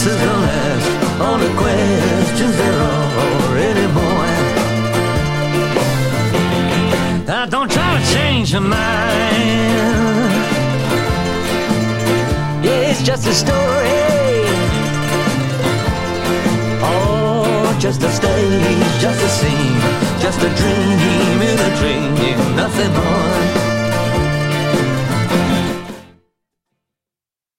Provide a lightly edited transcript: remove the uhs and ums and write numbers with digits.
answers don't ask, only questions there are already more asked. Don't try to change your mind. Yeah, it's just a story. Oh, just a stage, just a scene, just a dream in a dream, nothing more.